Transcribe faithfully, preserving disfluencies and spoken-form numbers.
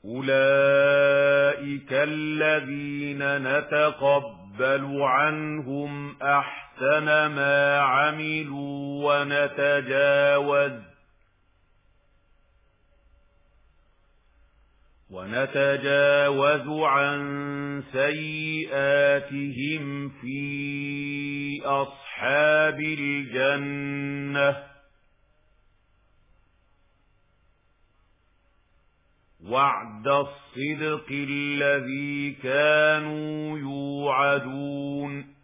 أولئك الذين نتقبل عنهم أحسن ما عملوا ونتجاوز ونتجاوز عن سيئاتهم في أصحاب الجنة وعد الصدق الذي كانوا يوعدون